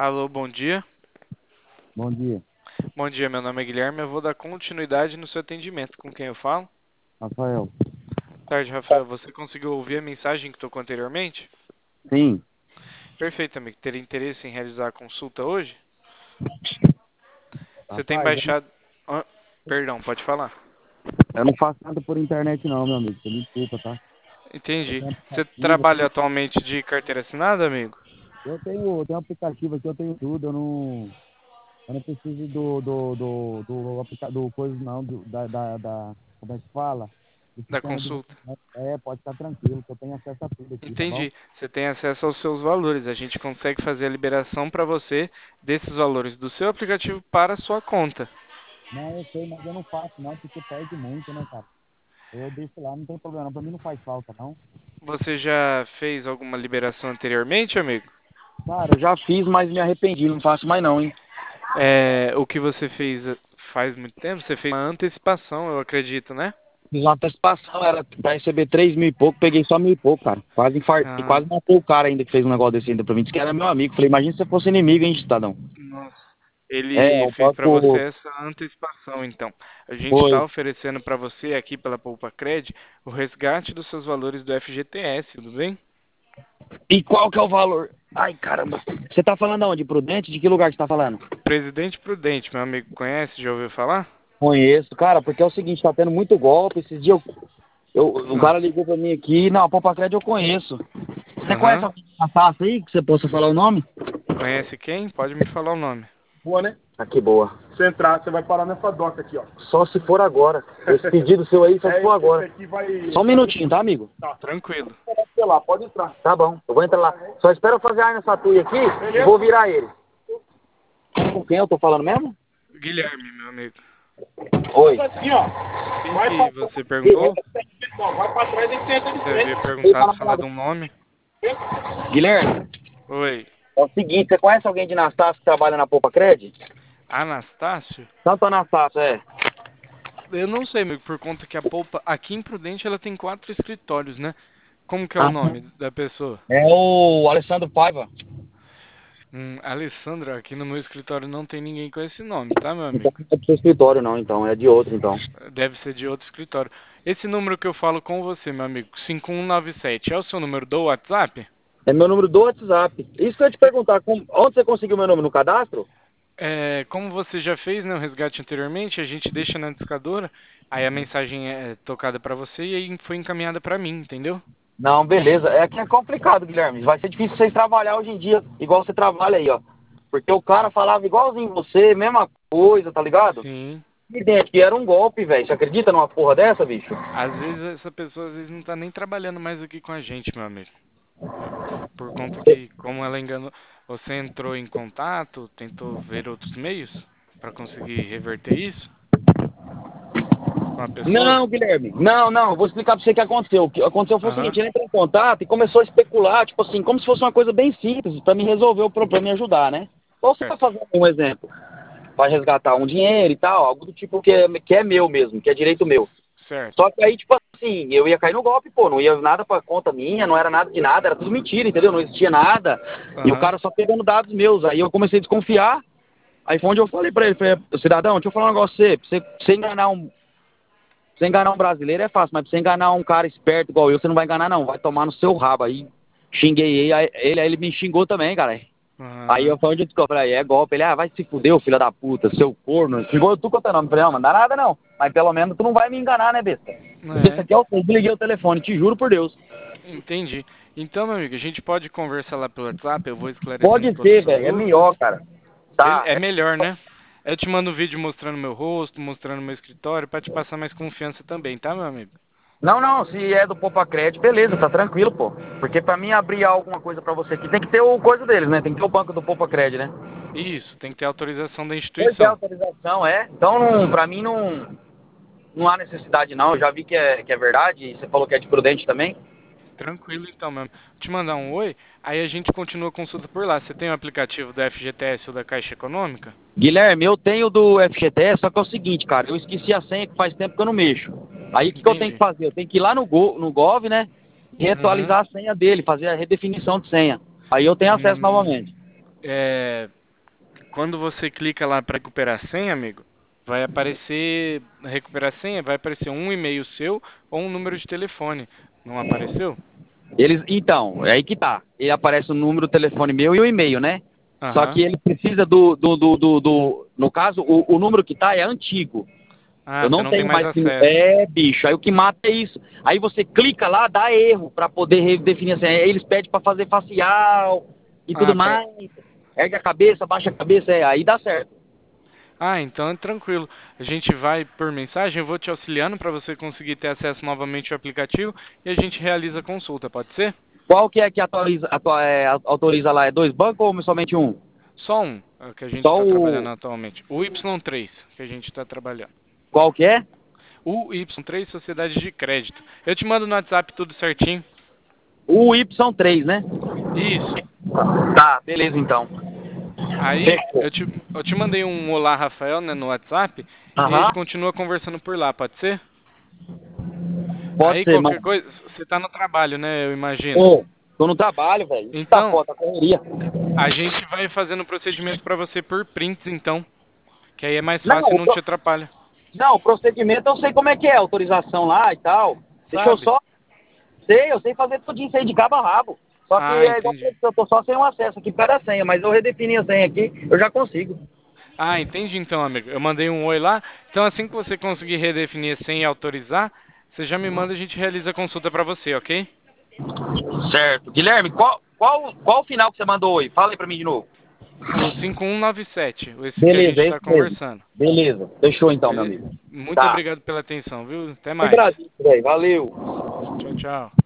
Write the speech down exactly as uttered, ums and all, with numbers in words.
Alô, bom dia. Bom dia, Bom dia, meu nome é Guilherme. Eu vou dar continuidade no seu atendimento. Com quem eu falo? Rafael. Tarde, Rafael. Você conseguiu ouvir a mensagem que tocou anteriormente? Sim, Perfeito, amigo. Teria interesse em realizar a consulta hoje? Você tem rapaz, eu não, baixado. Ah, perdão, pode falar. eu não faço nada por internet não, meu amigo. Você me desculpa, tá? Eu Entendi. tenho Você aplicativo, eu trabalha tenho, atualmente de carteira assinada, amigo? eu tenho, eu tenho aplicativo aqui, eu tenho tudo, eu não, eu não preciso do, do, do, do, aplica- do coisa não, do, da, da, da, como é que fala? Do Da sistema de consulta? documento. É, pode ficar tranquilo, que eu tenho acesso a tudo aqui, tá bom? Entendi. Você tem acesso aos seus valores. A gente consegue fazer a liberação para você desses valores do seu aplicativo para a sua conta. Não, eu sei, mas eu não faço não, porque perde muito, né, cara? Eu deixo lá, não tem problema, não. Pra mim não faz falta, não. Você já fez alguma liberação anteriormente, amigo? Cara, eu já fiz, mas me arrependi, não faço mais não, hein? É, o que você fez eh, faz muito tempo? Você fez uma antecipação, eu acredito, né? Fiz uma antecipação, era pra receber três mil e pouco, peguei só mil e pouco, cara. Quase infartei, Ah, quase matei o cara ainda que fez um negócio desse ainda pra mim. Disse que era meu amigo. Falei, imagina se você fosse inimigo, hein, cidadão. nossa. É, Ele o fez para você banco essa antecipação, então. A gente está foi. oferecendo para você aqui pela Poupa Cred o resgate dos seus valores do F G T S, tudo bem? E qual que é o valor? Ai, caramba. Você tá falando aonde? Prudente? De que lugar você tá falando? Presidente Prudente, meu amigo, conhece? Já ouviu falar? Conheço, cara, porque é o seguinte, tá tendo muito golpe. Esses dias eu, eu- o cara Nossa. ligou pra mim aqui. Não, a Pompa Crédito eu conheço. Você conhece Aham. alguém na taça aí que você possa falar o nome? Conhece quem? Pode me falar o nome. Boa, né? Ah, que boa. Você entrar, você vai parar nessa doca aqui, ó. Só se for agora. Esse pedido seu aí, só se for agora. Esse aqui vai... Só um minutinho, tá, amigo? Tá. Tranquilo. Sei lá, pode entrar. Tá bom, eu vou entrar lá. Só espero eu fazer a nessa tuia aqui e vou virar ele. Com quem eu tô falando mesmo? Guilherme, meu amigo. Oi. Assim, ó. Quem Vai pra que trás, você perguntou? ó, vai pra trás e senta de Você frente. havia Ei, tá perguntado, na falar parada. de um nome? Guilherme, Oi. é o seguinte, você conhece alguém de Anastácio que trabalha na Poupa Cred? Anastácio? Tanto Anastácio, é. Eu não sei, amigo, por conta que a Poupa, aqui em Prudente, ela tem quatro escritórios, né? Como que é o Ah, nome da pessoa? é o Alessandro Paiva. Hum, Alessandra, aqui no meu escritório não tem ninguém com esse nome, tá, meu Então amigo? não é do seu escritório não, então, é de outro, então. Deve ser de outro escritório. Esse número que eu falo com você, meu amigo, cinco um nove sete, é o seu número do WhatsApp? É meu número do WhatsApp. Isso que eu ia te perguntar, como- onde você conseguiu meu nome? No cadastro? É, como você já fez, né, o resgate anteriormente, a gente deixa na discadora, aí a mensagem é tocada pra você e aí foi encaminhada pra mim, entendeu? Não, beleza. É que é complicado, Guilherme. Vai ser difícil vocês trabalhar hoje em dia, igual você trabalha aí, ó. Porque o cara falava igualzinho você, mesma coisa, tá ligado? Sim. Evidente que era um golpe, velho. Você acredita numa porra dessa, bicho? Às vezes essa pessoa às vezes não tá nem trabalhando mais aqui com a gente, meu amigo. Por conta que, como ela enganou, você entrou em contato, tentou ver outros meios pra conseguir reverter isso com a pessoa? Não, Guilherme. Não, não. Eu vou explicar pra você o que aconteceu. O que aconteceu foi o Aham. seguinte: ele entrou em contato e começou a especular, tipo assim, como se fosse uma coisa bem simples, pra me resolver o problema, me ajudar, né? Ou você tá Certo. fazendo um exemplo, vai resgatar um dinheiro e tal, algo do tipo que é, que é meu mesmo, que é direito meu. Certo. Só que aí, tipo assim, eu ia cair no golpe, pô, não ia nada pra conta minha, não era nada de nada, era tudo mentira, entendeu? Não existia nada. E o Aham. cara só pegando dados meus. Aí eu comecei a desconfiar. Aí foi onde eu falei pra ele, falei, cidadão, deixa eu falar um negócio pra você, pra você, pra você enganar um. Pra você enganar um brasileiro é fácil, mas pra você enganar um cara esperto igual eu, você não vai enganar, não. Vai tomar no seu rabo. Aí xinguei ele, aí ele, aí ele me xingou também, cara. Aí Aham. eu falei onde eu descobri, aí é golpe. Ele, ah, vai se fuder, ô filho da puta, seu corno. Xingou tu quanto é nome? Falei, não, mas não dá nada não. Mas pelo menos tu não vai me enganar, né, besta? Besta É, aqui é o eu desliguei o telefone, te juro por Deus. entendi. Então, meu amigo, a gente pode conversar lá pelo WhatsApp, eu vou esclarecendo Pode todas as ser, suas velho, é dúvidas. melhor, cara. Bele- Tá, É é... melhor, né? Eu te mando um vídeo mostrando meu rosto, mostrando meu escritório, pra te passar mais confiança também, tá, meu amigo? Não, não, se é do Poupa Crédito, beleza, tá tranquilo, pô. Porque pra mim abrir alguma coisa pra você aqui, tem que ter o coisa deles, né? Tem que ter o banco do Poupa Crédito, né? Isso, tem que ter autorização da Pois é, instituição. autorização, é. Então, não, pra mim, não, não há necessidade, não. Eu já vi que é, que é verdade, e você falou que é de Prudente também. Tranquilo então, meu amigo. Te mandar um oi, aí a gente continua a consulta por lá. Você tem o aplicativo da F G T S ou da Caixa Econômica? Guilherme, eu tenho do F G T S, só que é o seguinte, cara, eu esqueci a senha que faz tempo que eu não mexo. Aí o que, que eu tenho que Entendi. fazer? Eu tenho que ir lá no, Go, no Gov, né? E Uhum. reatualizar a senha dele, fazer a redefinição de senha. Aí eu tenho acesso Hum, novamente. É, quando você clica lá para recuperar a senha, amigo, vai aparecer recuperar a senha, vai aparecer um e-mail seu ou um número de telefone. Não apareceu? Eles, então, é aí que tá. Ele aparece o número, o telefone meu e o e-mail, né? Só Aham. que ele precisa do, do, do, do, do- no caso, o, o número que tá é antigo. Ah, Eu você não não tem tenho mais mais. acesso. É, bicho. Aí o que mata é isso. Aí você clica lá, dá erro pra poder redefinir assim. Aí eles pedem pra fazer facial e tudo Ah, pra... mais. Ergue a cabeça, baixa a cabeça, é, aí dá certo. ah, então é tranquilo. A gente vai por mensagem, eu vou te auxiliando para você conseguir ter acesso novamente ao aplicativo e a gente realiza a consulta, pode ser? Qual que é que atualiza, atua- é, autoriza lá? É dois bancos ou somente um? Só um, é o que a gente Só está trabalhando o. atualmente. O Y três, que a gente está trabalhando. Qual que é? O Y três, Sociedade de Crédito. Eu te mando no WhatsApp tudo certinho. O Y três, né? Isso. Tá, beleza então. Aí, Fechou. eu te, eu te mandei um Olá, Rafael, né, no WhatsApp, e a Aham, gente continua conversando por lá, pode ser? pode Aí, ser, mas. qualquer coisa, você tá no trabalho, né, eu imagino. Ô, tô no trabalho, velho. Isso tá Então, foda, tá correria. a gente vai fazendo o procedimento para você por prints, então, que aí é mais Não, fácil e o não te pro- atrapalha. não, o procedimento eu sei como é que é, autorização lá e tal. Deixa eu Sabe? só. Sei, eu sei fazer tudinho isso aí de cabo a rabo. Só que Ah, é igual entendi. eu tô só sem um acesso aqui por causa da senha, mas eu redefini a senha aqui, eu já consigo. Ah, entendi então, amigo. Eu mandei um oi lá. Então, assim que você conseguir redefinir sem autorizar, você já me manda e a gente realiza a consulta para você, ok? Certo. Guilherme, qual, qual, qual o final que você mandou aí? Fala aí pra mim de novo. O cinco um nove sete, esse que a gente Beleza, é está esse mesmo. conversando. Beleza. Fechou então, meu Beleza? amigo. Muito Tá. obrigado pela atenção, viu? Até Eu mais. agradeço, velho. Valeu. Tchau, tchau.